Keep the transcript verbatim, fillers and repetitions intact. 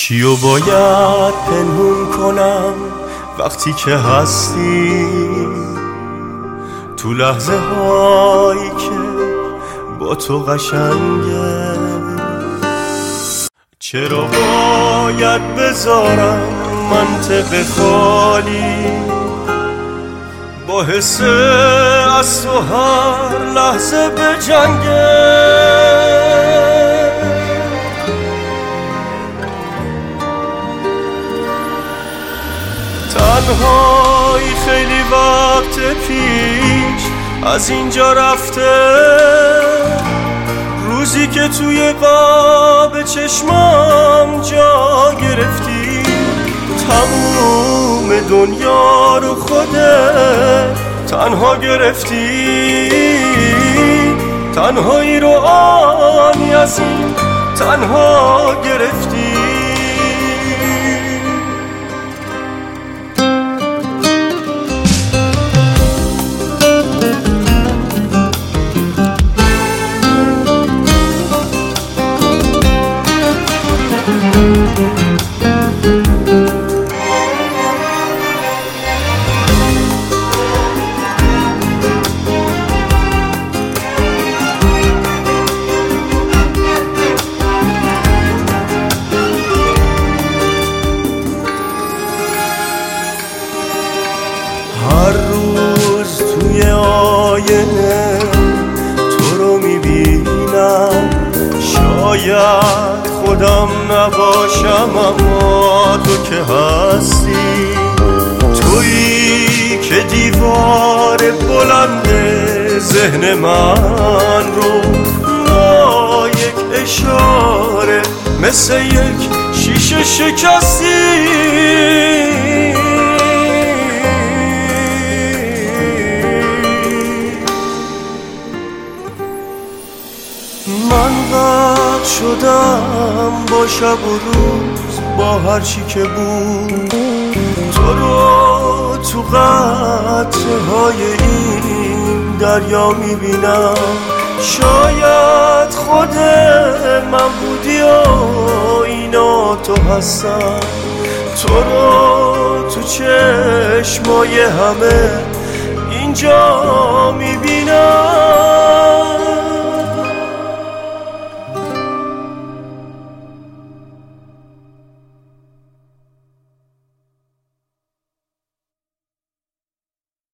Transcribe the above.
چیو باید پنهون کنم وقتی که هستی تو لحظه هایی که با تو قشنگه؟ چرا باید بذارم منطق خالی با حس از تو هر لحظه به جنگه؟ تنهایی خیلی وقت پیش از اینجا رفته، روزی که توی قاب چشمام جا گرفتی، تموم دنیا رو خودت تنها گرفتی، تنهایی رو آنی از این تنها گرفتی. هر روز توی آینه تو رو میبینم، شاید خودم نباشم اما تو که هستی، تویی که دیوار بلند ذهن من رو با یک اشاره مثل یک شیشه شکستی. من غرق شدم با شب و روز، با هر چی که بود، تو رو تو قطره های این دریا میبینم. شاید خود من بودی و اینا تو هستم، تو رو تو چشمای همه اینجا میبینم.